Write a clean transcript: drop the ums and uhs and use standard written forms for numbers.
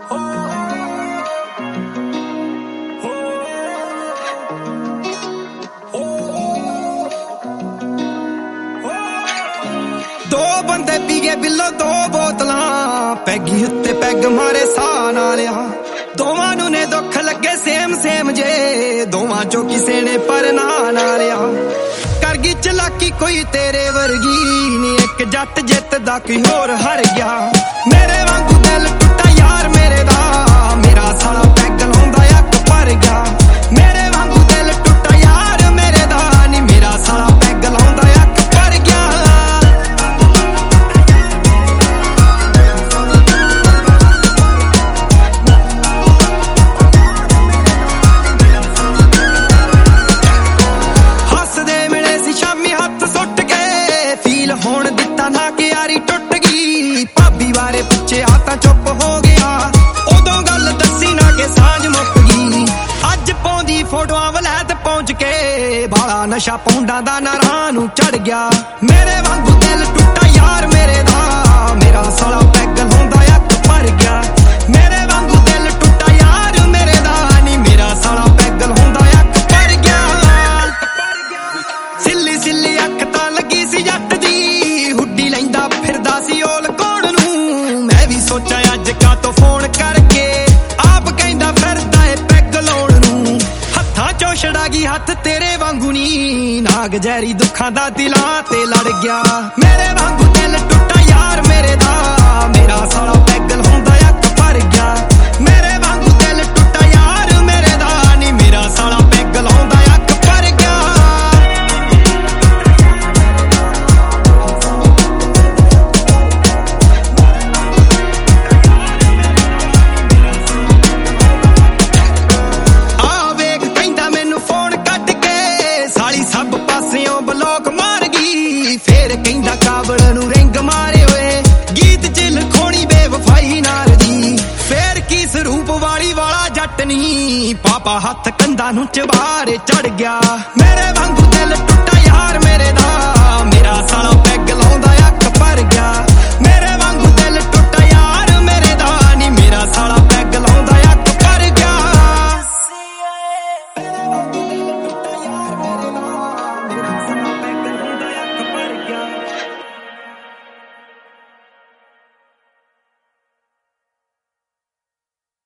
दो बंदे पी गए बिल्लो दो बोतलां पैगी उत्ते पैग मारे साह नाल दोवां नूं ने दुख लगे सेम सेम जे दोवां चो किसे ने पर ना लिया कर गई चलाकी कोई तेरे वर्गी नी एक जट जितदा कोई होर हार गया मेरे वांगू दिल टुटा यार मेरे दा मेरा साला पैग लाउंदा अक भर गया मेरे वांगू दिल टुटा यार मेरे दा नी मेरा साला पैग लाउंदा अक भर गया होण दिता ना कि यारी टुट गई भाभी बारे पुछे आता चुप हो गया उदों गल दसी ना कि सांझ मुक गई अज पौंदी फोटोआं वलैत पहुंच के बाला नशा पौंडा दा नारां नूं चढ़ गया मेरे वांगू दिल टुटा यार मेरे दा मेरा साला पैग लाउंदा अक भर गया मेरे वांगू दिल टुटा यार मेरे दा नी मेरा साला पैग लाउंदा अक भर गया सिल्ली सिल्ली अख तां लगी सी जट सोचा अज का तो फोन करके आप कहंदा फिरदा ए पैग लाउण नूं हत्थां चों छड़ा गई हथ तेरे वांगू नी नाग जहरी दुखां दा दिलां ते लड़ गया मेरे वांगू दिल टुटा यार मेरे दा मेरा साला पैग लाउंदा अक भर गया मेरे वांगू दिल टुटा यार मेरे दा नी मेरा साला पैग लाउंदा अक भर गया ਬਲੌਕ ਮਾਰ ਗਈ ਫੇਰ ਕਹਿੰਦਾ ਕਾਬਲ ਨੂੰ ਰਿੰਗ ਮਾਰੇ ਓਏ ਗੀਤ ਚ ਲਖੋਣੀ ਬੇਵਫਾਈ ਨਾਲ ਦੀ ਫੇਰ ਕੀ ਸਰੂਪ ਵਾਲੀ ਵਾਲਾ ਜੱਟ ਨਹੀਂ ਪਾਪਾ ਹੱਥ ਕੰਧਾਂ ਨੂੰ ਚਬਾਰੇ ਚੜ ਗਿਆ ਮੇਰੇ ਵਾਂਗੂ ਦਿਲ ਟੁੱਟਾ ਯਾਰ ਮੇਰੇ ਦਾ ਮੇਰਾ ਸਾਲਾ ਪੈਗ ਲਾਉਂਦਾ ਅੱਖ ਭਰ ਗਿਆ ਮੇਰੇ ਵਾਂਗੂ ਦਿਲ ਟੁੱਟਾ ਯਾਰ ਮੇਰੇ ਦਾ ਨੀ ਮੇਰਾ ਸਾਲਾ ਪੈਗ ਲਾਉਂਦਾ ਅੱਖ ਭਰ ਗਿਆ